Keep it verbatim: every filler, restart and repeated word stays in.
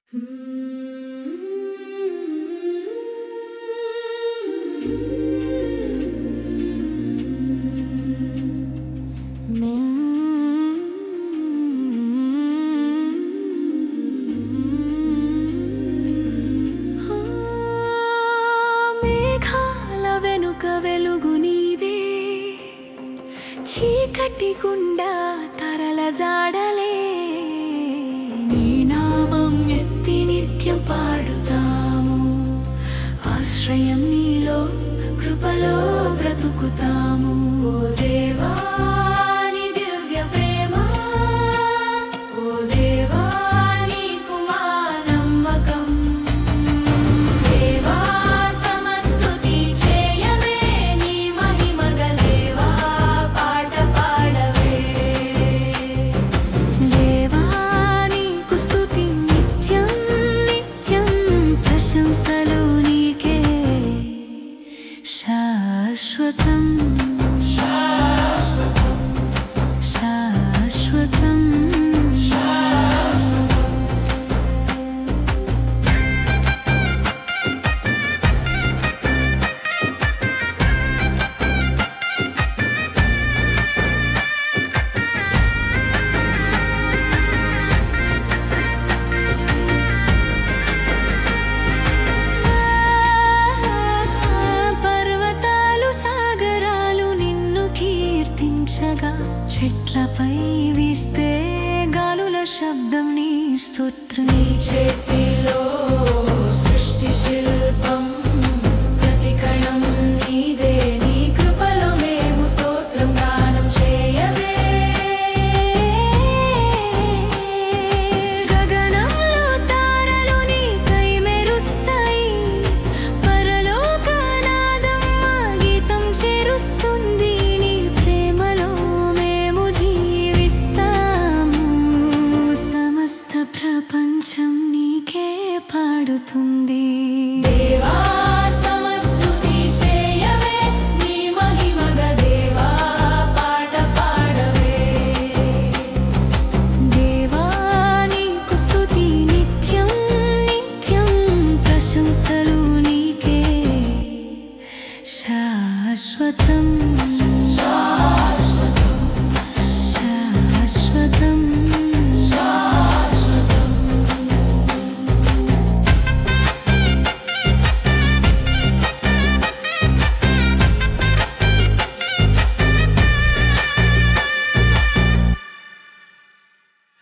మేఘాల వెనుక వెలుగు నీదే, చీకటి గుండా తరల జాడలే. నీ నామం ఎత్తి నిత్యం పాడుతాము, ఆశ్రయం నీలో కృపలో బ్రతుకుతాము. ఓ దేవా నీ దివ్య ప్రేమ, ఓ దేవా నీకు మా నమ్మకం. దేవా సమస్తుతి చేయవే, నీ మహిమగలేవా పాట పాడవే. దేవా నీకు స్తుతి నిత్యం నిత్యం, ప్రశంసలు నీకే శాశ్వతం శాశ్వతం. పర్వతాలు సాగరాలు నిన్ను కీర్తించగా, చెట్లపై వీస్తే గాలుల శబ్దం నీ స్తోత్రం. నీ చేతిలో సృష్టి శిల్పం, ప్రతి కణం నీదే, నీ కృపలో మేము స్తోత్రం గానం చేయవే. గగనంలో తారలు నీకై మెరుస్తాయి, పరలోకనాదం మా గీతం చేరుస్తుంది. నీ ప్రేమలో మేము జీవిస్తాము, సమస్త ప్రపంచం నీకే పాడుతుంది.